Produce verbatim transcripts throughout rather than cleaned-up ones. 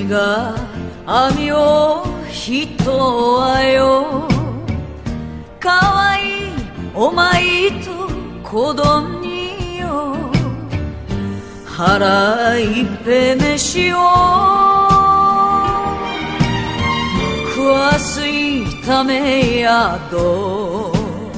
が網を人はよ、かわいいお前と子供によ、腹いっぺ飯を食わすいためやど、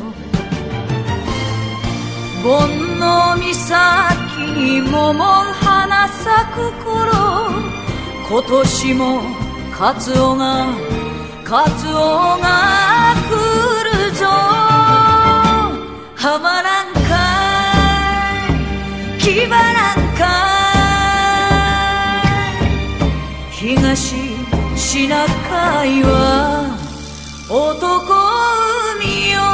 盆の岬に桃花咲く頃、今年もカツオがカツオが来るぞ。はまらんかい気張らんかい、東シナ海は男海よ。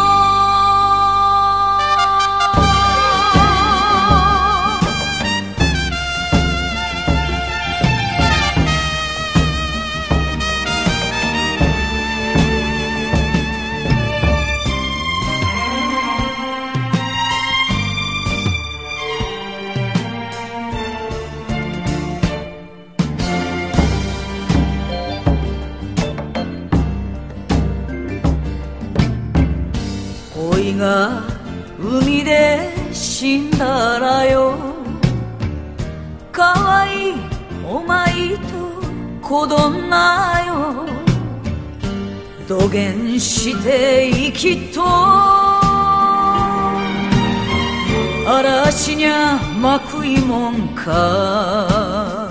おいが海で死んだらよ、かわいいお前と子供なよ、土下して生きと嵐にゃまくいもんか、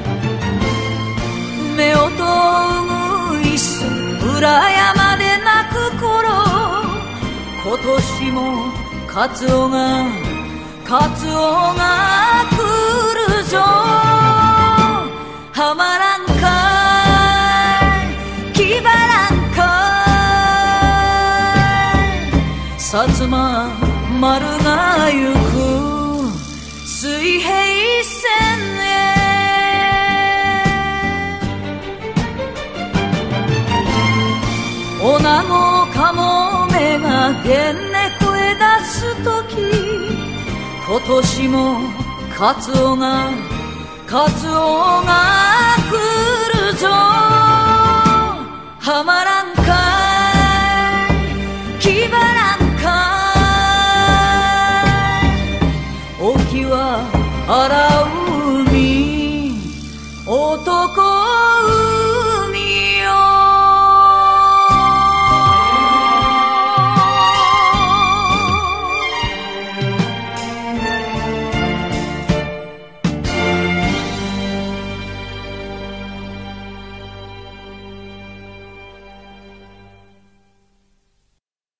目をとうぐいす裏山で泣く頃、今年もカツオがカツオが来るぞ。はまらんかい気張らんかい、薩摩丸が行く水平線へ。女のかもめがげんね声出すとき、今年もカツオがカツオが来るぞ。はまらんかい気張らんかい、沖は荒海男